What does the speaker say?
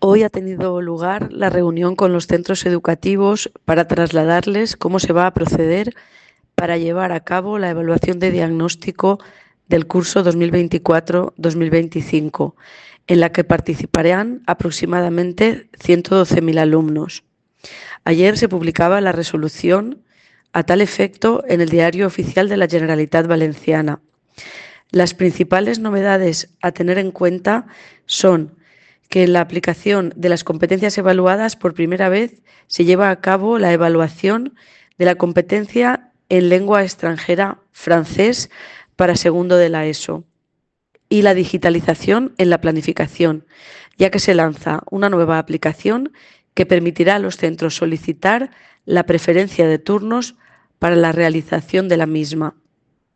Hoy ha tenido lugar la reunión con los centros educativos para trasladarles cómo se va a proceder para llevar a cabo la evaluación de diagnóstico del curso 2024-2025, en la que participarán aproximadamente 112.000 alumnos. Ayer se publicaba la resolución a tal efecto en el Diario Oficial de la Generalitat Valenciana. Las principales novedades a tener en cuenta son que en la aplicación de las competencias evaluadas por primera vez se lleva a cabo la evaluación de la competencia en lengua extranjera francés para segundo de la ESO y la digitalización en la planificación, ya que se lanza una nueva aplicación que permitirá a los centros solicitar la preferencia de turnos para la realización de la misma.